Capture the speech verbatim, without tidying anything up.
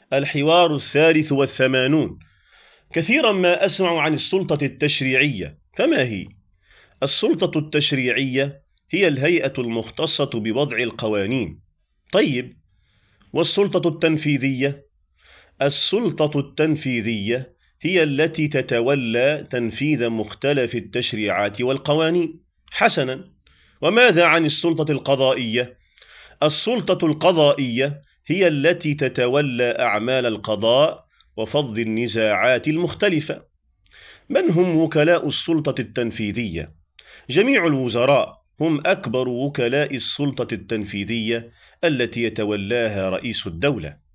الحوار الثالث والثمانون. كثيرا ما أسمع عن السلطة التشريعية، فما هي؟ السلطة التشريعية هي الهيئة المختصة بوضع القوانين. طيب، والسلطة التنفيذية؟ السلطة التنفيذية هي التي تتولى تنفيذ مختلف التشريعات والقوانين. حسنا، وماذا عن السلطة القضائية؟ السلطة القضائية هي التي تتولى أعمال القضاء وفض النزاعات المختلفة. من هم وكلاء السلطة التنفيذية؟ جميع الوزراء هم أكبر وكلاء السلطة التنفيذية التي يتولاها رئيس الدولة.